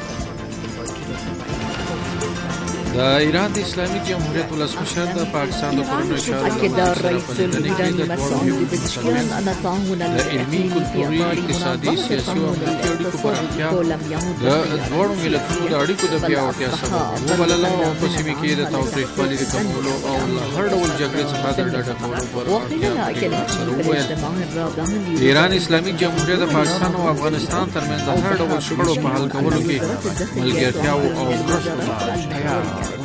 د ایران د اسلامي جمهوریت ولسمشر د پاکستان د کورنیو چارو أكد الرئيس الإيراني مسعود پزشکیان أن التعاون الإقليمي في إطار منظمة التعاون الاقتصادي لم يعد د دواړو ملتونو د اړیکو د پیاوړتیا سبب وبلله او په سیمه کې د تاوتریخوالي د کمولو او له هر ډول جګړې څخه د ډډه کولو پر اړتیا د ایران اسلامي جمهوریت د پاکستان او افغانستان ترمنځ د هر ډول شخړو په حل کولو کې ملګرتیا او مرستو ته تیار.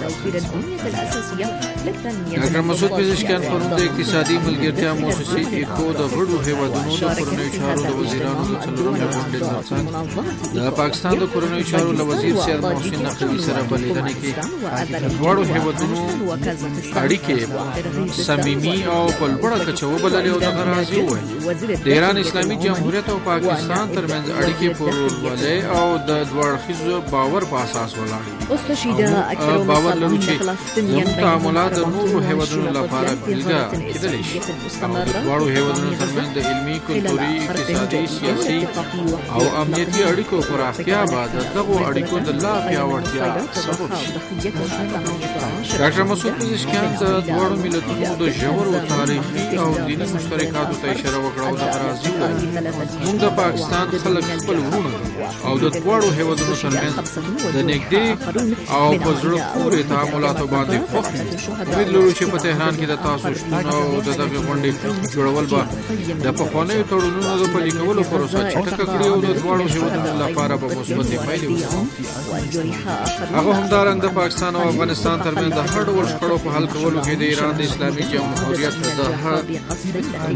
ډاکټر مسعود پزشکیان پرون د اقتصادي ملګرتیا مؤسسې ایکو د غړو هېوادونو د کورنیو چارو د وزیرانو د څلورمې غونډې ترڅنګ د پاکستان د کورنیو چارو له وزیر سید محسن نقوي سره په لیدنې کې د دواړو هېوادونو اړیکې صمیمي او په لوړه کچه وبللې او دغه راز یې وویل د ایران اسلامي جمهوریت او پاکستان ترمنځ اړیکې په ورورولۍ او د دوه اړخیزو باور په اساس ولاړ باور لرو چې زموږ تعاملات د نورو هېوادونو لپاره بېلګه کېدلی شي او د دواړو هېوادونو ترمنځ د علمي، کلتوري، اقتصادي، سیاسي او امنیتي اړیکو پراختیا به د دغو اړیکو د لا پیاوړتیا سبب شي. ډاکټر مسعود پزشکیان د دواړو ملتونو د ژورو تاریخي او دیني مشترکاتو ته اشاره وکړه او دغه راز وویل موږ د پاکستان خلک خپل وروڼه او د دواړو هېوادونو ترمنځ د نږدې او په زړه پورې تعاملاتو باندې خوښ امید لرو چې په تهران کې د تاسو شتون او د دغه غونډې جوړول به د پخوانیو تړونونو د پلي کولو پروسه چټکه کړي او د دواړو هیوادونو لپاره به مثبتې پایلې ولري. هغه همدارنګه د پاکستان او افغانستان ترمنځ د هر ډول شخړو په حل کولو کې د ایران د اسلامي جمهوریت د